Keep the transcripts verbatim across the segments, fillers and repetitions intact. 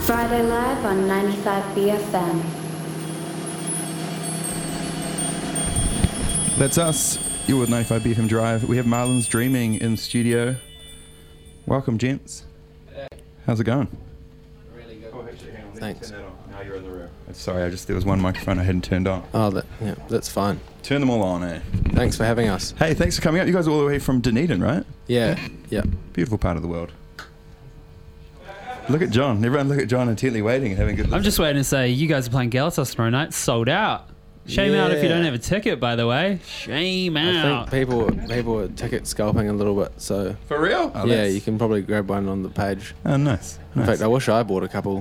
Friday Live on ninety-five B F M. That's us. You're with ninety-five B F M Drive. We have Marlins Dreaming in studio. Welcome, gents. Hey. How's it going? Really good. Oh, actually, hang on. Thanks. Turn that on. Now you're in the room. Sorry, I just there was one microphone I hadn't turned on. Oh, that, yeah, that's fine. Turn them all on, eh? Thanks for having us. Hey, thanks for coming up. You guys are all the way from Dunedin, right? Yeah, yeah. Beautiful part of the world. Look at John. Everyone look at John intently waiting and having a good I'm just waiting to say, you guys are playing Galatas tomorrow night. Sold out. Shame out if you Yeah. don't have a ticket, by the way. Shame I out. think people people are ticket scalping a little bit, so For real? Oh, yeah, that's- you can probably grab one on the page. Oh, nice. In nice. fact, I wish I bought a couple.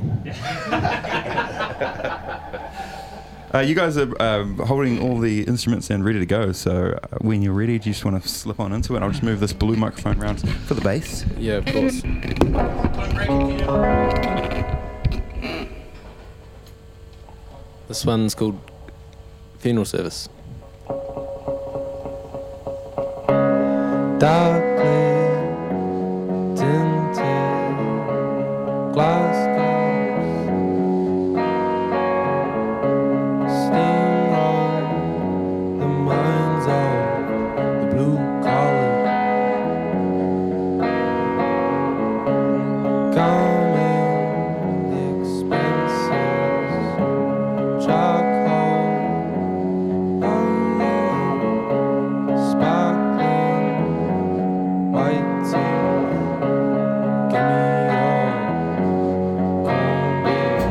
Uh, you guys are um, holding all the instruments and ready to go, so uh, when you're ready, do you just want to slip on into it? I'll just move this blue microphone around for the bass. Yeah, of course. This one's called Funeral Service. Darkly tinted glass doors steamroll the minds of the blue collar. Coming the expenses, charcoal, lonely, sparkling white teeth. Give me your corned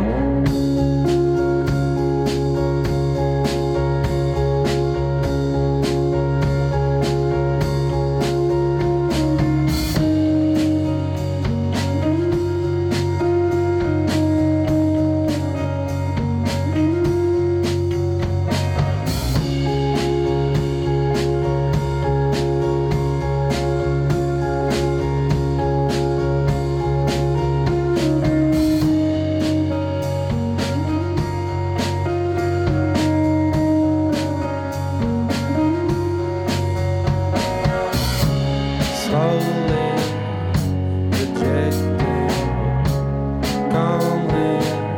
slowly rejecting, calmly.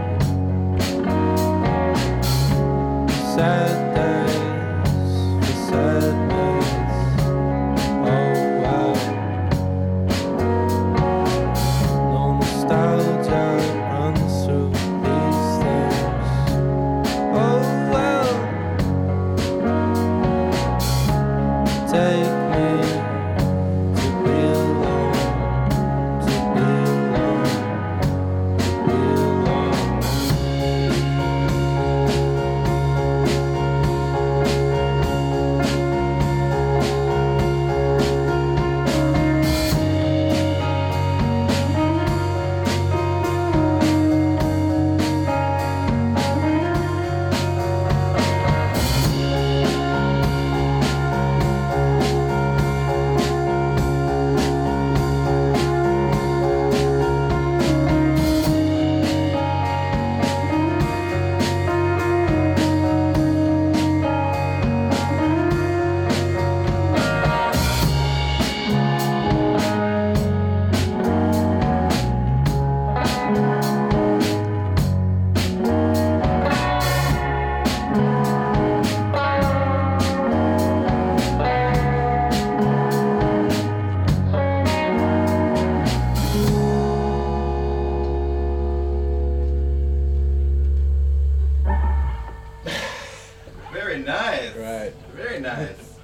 Sad days for sadness. Oh wow. No nostalgia runs through these things. Oh well. Take me to be alone, to be alone, to be alone. Very nice. Right. Very nice.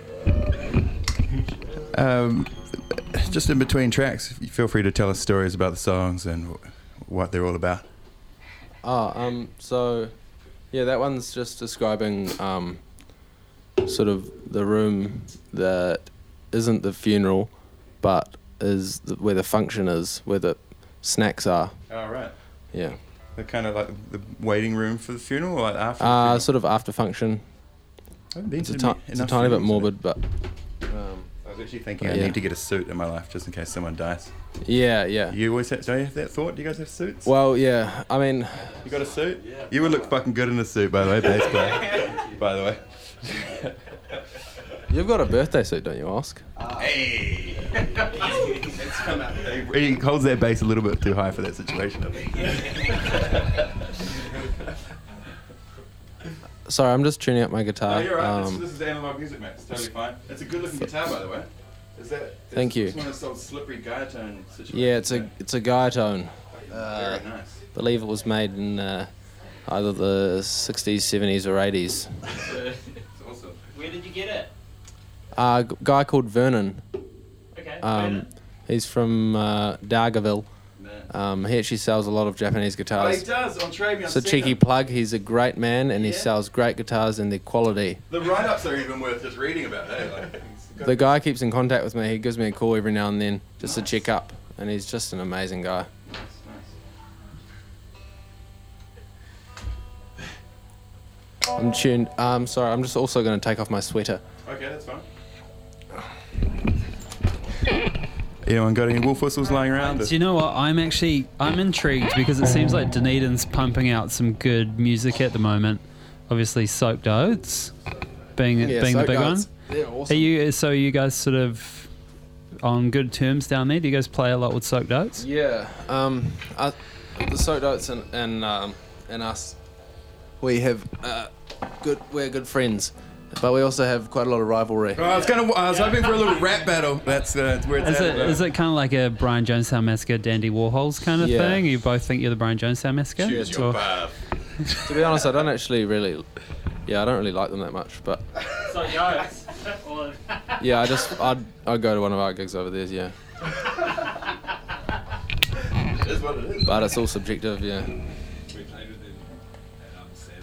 Um, just in between tracks, feel free to tell us stories about the songs and wh- what they're all about. Oh, um, so, yeah, that one's just describing, um, sort of the room that isn't the funeral, but is the, where the function is, where the snacks are. Oh, right. Yeah. They're kind of like the waiting room for the funeral, or like after the Uh, funeral? sort of after function. I haven't been It's a, to ti- many- it's a enough tiny bit funerals, morbid, but um, I was actually thinking I Yeah. need to get a suit in my life just in case someone dies. yeah, yeah. You always have, don't you have that thought? Do you guys have suits? Well, yeah. I mean, You got a suit? Yeah. You would look fucking good in a suit, by the way, bass player. By the way. you've got a birthday suit, don't you, ask? Hey! He holds that bass a little bit too high for that situation, I think. Sorry, I'm just tuning up my No, guitar. you're right. Um, this, this is analog music, mate. It's totally fine. It's a good-looking guitar, by the way. Is that? It's, Thank you. It's one of those old slippery guitar tone situations. yeah, it's a it's a guy tone. Uh, Very nice. believe it was made in uh, either the sixties, seventies, or eighties. It's awesome. Where did you get it? Uh, a g- guy called Vernon. Okay. Um, he's from uh, Dargaville. Man. Um, he actually sells a lot of Japanese Oh, guitars. he does on Trade Me. It's a cheeky plug. He's a great man, and he Yeah. sells great guitars and they're quality. The write-ups are even worth just reading about. Hey, like, he's got- The guy keeps in contact with me. He gives me a call every now and then just Nice. to check up, and he's just an amazing guy. Nice, nice. I'm tuned. Um, sorry, I'm just also going to take off my sweater. Okay, that's fine. Anyone got any wolf whistles lying around? Do you know what? I'm actually I'm intrigued because it seems like Dunedin's pumping out some good music at the moment. Obviously, Soaked Oats being being the Soaked big Oats, one. they're Are awesome. you so? Are you guys sort of on good terms down there? Do you guys play a lot with Soaked Oats? Yeah. Um, uh, the Soaked Oats and and um, and us, we have uh, good. We're good friends, but we also have quite a lot of rivalry. Oh, I was gonna. I was hoping for a little rap battle. That's, uh, that's where it's Is at. it is it kind of like a Brian Jonestown Massacre, Dandy Warhols kind of Yeah. thing? You both think you're the Brian Jonestown Massacre? Choose Or- your path. To be honest, I don't actually really. Yeah, I don't really like them that much, but Soaked Oats. yeah, I just I'd I'd go to one of our gigs over there. Yeah, It is what it is. but it's all subjective. Yeah. We played with him at um, San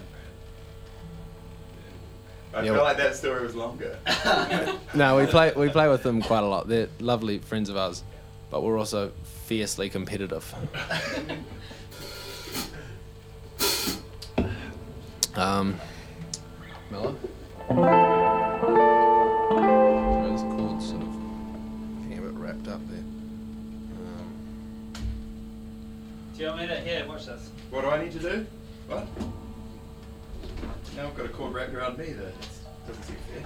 Fran. I Yeah. feel like that story was longer. No, we play we play with them quite a lot. They're lovely friends of ours, but we're also fiercely competitive. um, Miller? Sorry, this chord's sort of getting a bit wrapped up there. Um, Do you want me to here? Watch this. What do I need to do? What? Now I've got a cord wrapped around me. That doesn't seem fair.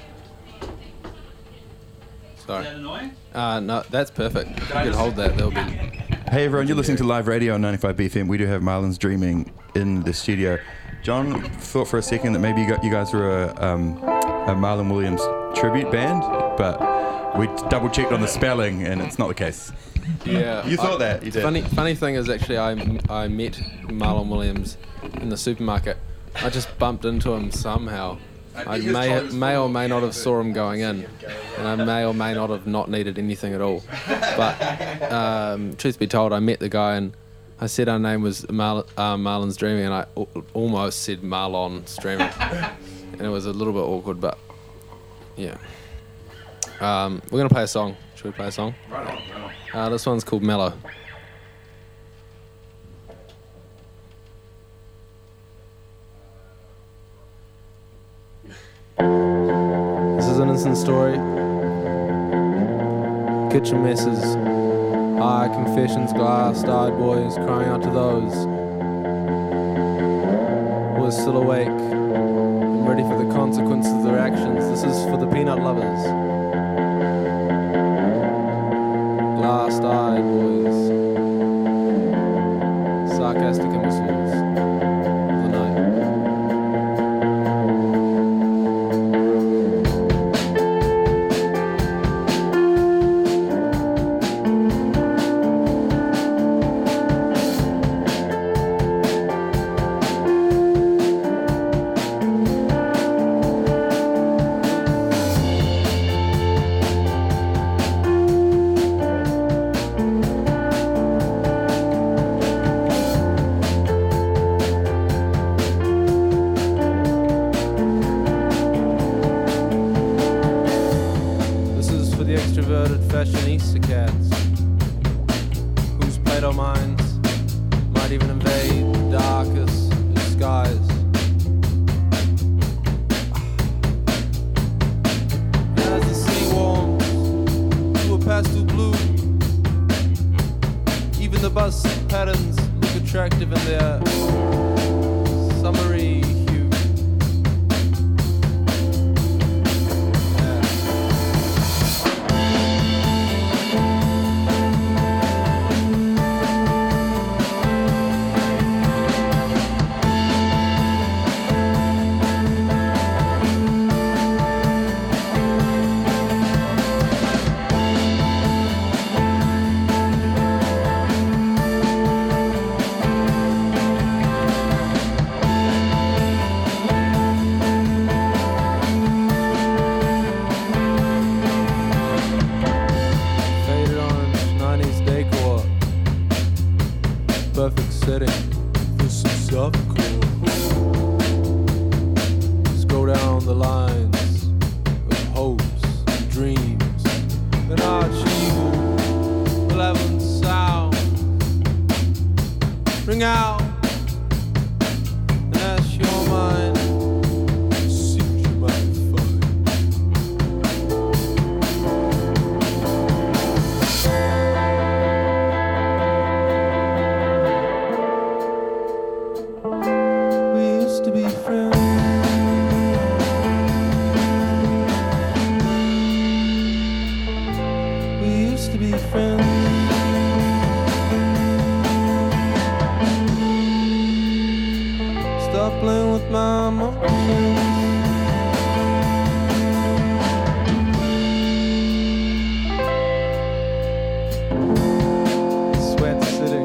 sorry. annoying? Uh, no, that's perfect. If you I could just- hold that, that'll be. Hey everyone, you're listening to Live Radio on ninety-five B F M. We do have Marlon's Dreaming in the studio. John thought for a second that maybe you, got, you guys were a, um, a Marlon Williams tribute band, but we double checked on the spelling and it's not the case. Yeah. You thought I- that, you did. Funny, funny thing is actually, I, I met Marlon Williams in the supermarket. I just bumped into him somehow. I think his may toy was may full or of may not have but- saw him going in, and I may or may not have not needed anything at all. But um, truth be told, I met the guy and I said our name was Mar- uh, Marlon's Dreaming, and I al- almost said Marlon's Dreaming, and it was a little bit awkward, but yeah. Um, we're gonna play a song. Should we play a song? Right on, right on. Uh, this one's called Mellow. This is an innocent story. Kitchen messes, high confessions, glass-eyed boys crying out to those who are still awake and ready for the consequences of their actions. This is for the peanut lovers. Glass-eyed boys, sarcastic imbeciles of the night. This is for the extroverted fashionista cats whose Plato minds might even invade the darkest of skies. As the sea warms to a pastel blue, even the bus patterns look attractive in their summery hue. Yeah. perfect setting for some softcore. Scroll down the lines of hopes and dreams, and archival eleven sound. Ring out and ask your mind. See what you might find. We used to be friends. We used to be friends. Stop playing with my emotions. Sweat sitting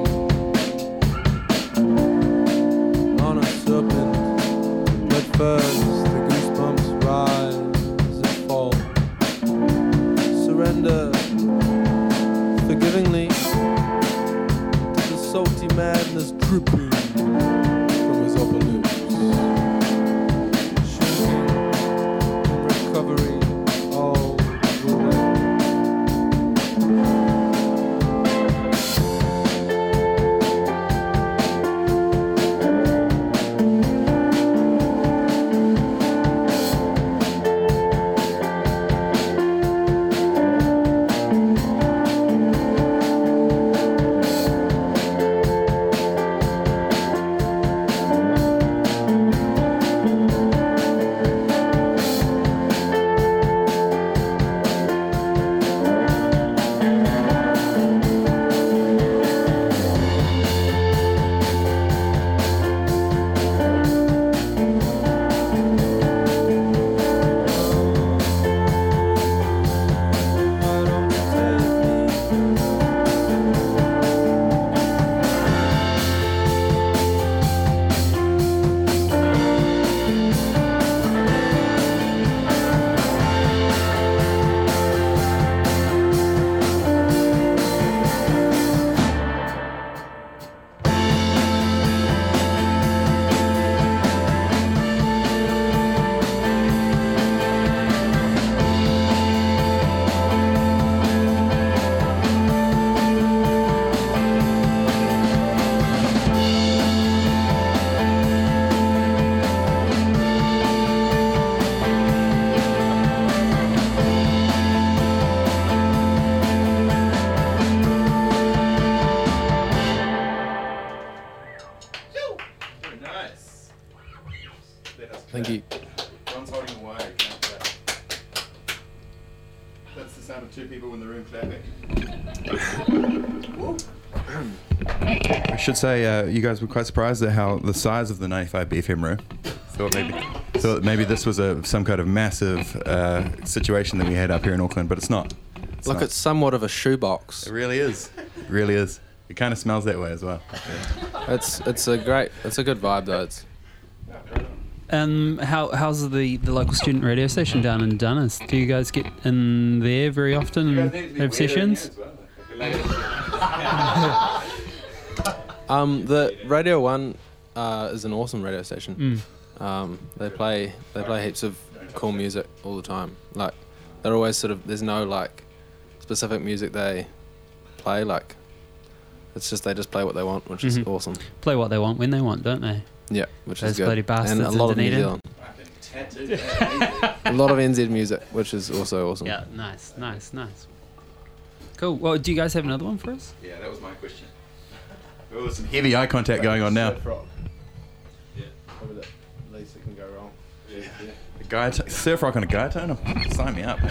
on a serpent, but first the goosebumps rise and fall. Surrender forgivingly to the salty madness dripping from his upper lips. Shrinking in recovery all the way. Why don't you take me? Very nice. Thank you. John's holding the wire. You can't clap. That's the sound of two people in the room clapping. I should say, uh, you guys were quite surprised at how the size of the ninety-five B F M room. Thought maybe, thought maybe this was a some kind of massive uh, situation that we had up here in Auckland, but it's not. It's Look, not. it's somewhat of a shoebox. It really is. It really is. It kind of smells that way as well. It's it's a great, it's a good vibe though. It's Um, how how's the, the local student radio station down in Dunners? Do you guys get in there very often and have sessions? um the Radio One uh, is an awesome radio station. Mm. Um, they play they play heaps of cool music all the time. Like they're always sort of, there's no like specific music they play. Like it's just they just play what they want, which is Mhm. awesome. Play what they want when they want, don't they? Yeah, which Those is good. bloody bastards and a in lot of New Dunedin. Zealand. A lot of N Z music, which is also awesome. Yeah, nice, nice, nice. Cool. Well, do you guys have another one for us? Yeah, that was my question. Oh, there's some heavy eye contact going on now. Yeah. Probably the least it can go wrong. Yeah. The guy t- surf rock on a guy tone? Sign me up.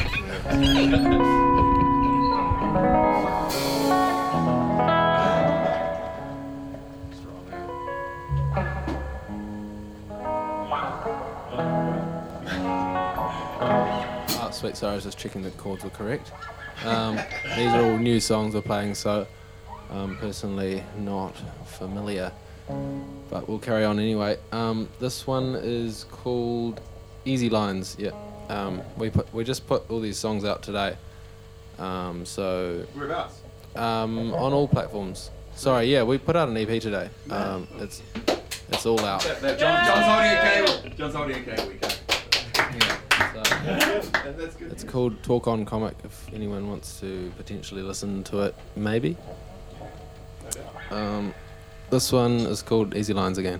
Oh, sweet. Sorry, I was just checking the chords were correct. Um, these are all new songs we're playing, so um, personally not familiar, but we'll carry on anyway. Um, this one is called Easy Lines. Yeah, um, we put we just put all these songs out today. Um, so Whereabouts? um, on all platforms. Sorry, yeah, we put out an E P today. Um, it's it's all out. John, John's holding a cable. John's holding a cable. We can't. Yeah, so it's called Talk On Comic. If anyone wants to potentially listen to it, maybe. Um, this one is called Easy Lines Again.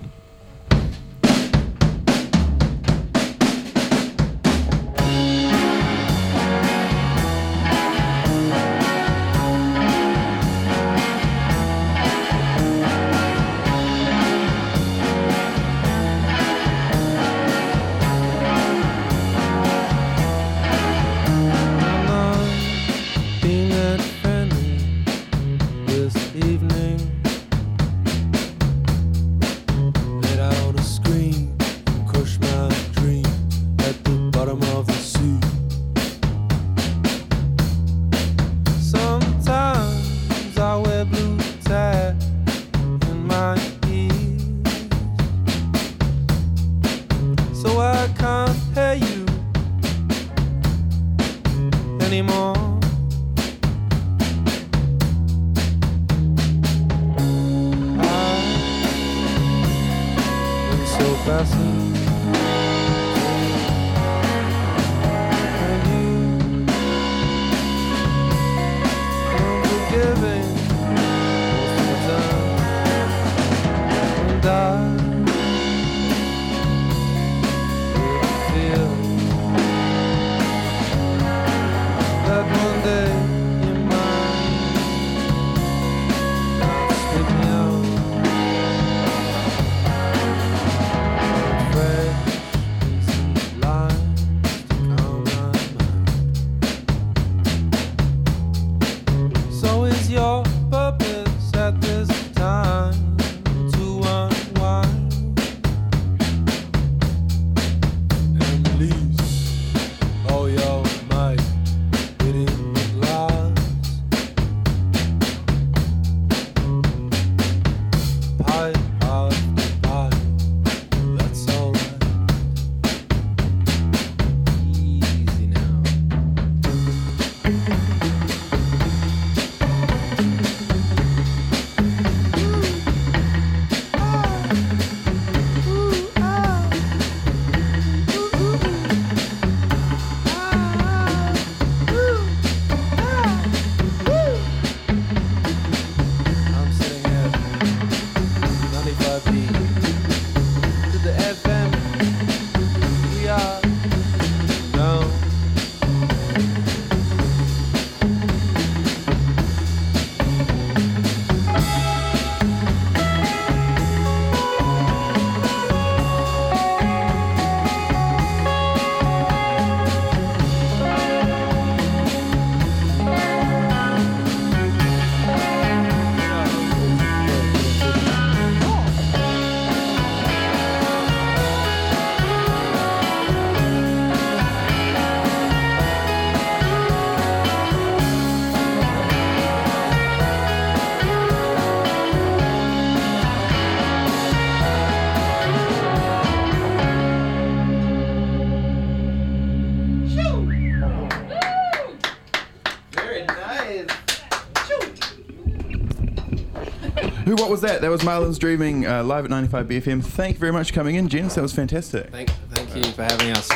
What was that? That was Marlon's Dreaming uh, live at ninety-five B F M. Thank you very much for coming in, Jens. That was fantastic. Thank, thank you for having us.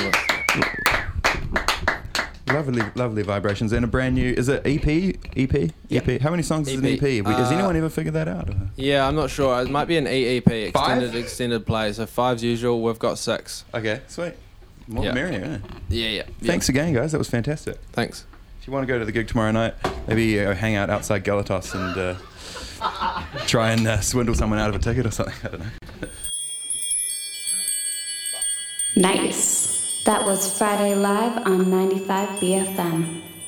Lovely, lovely vibrations and a brand new. Is it E P? E P? Yep. E P. How many songs is an E P? Uh, Has anyone ever figured that out? Yeah, I'm not sure. It might be an E E P, extended Five? extended play. So five's usual. We've got six. Okay, sweet. More Yeah. the merrier. Yeah. Yeah, yeah. Thanks again, guys. That was fantastic. Thanks. If you want to go to the gig tomorrow night, maybe uh, hang out outside Galatos and uh, try and uh, swindle someone out of a ticket or something. I don't know. Nice. That was Friday Live on ninety-five B F M.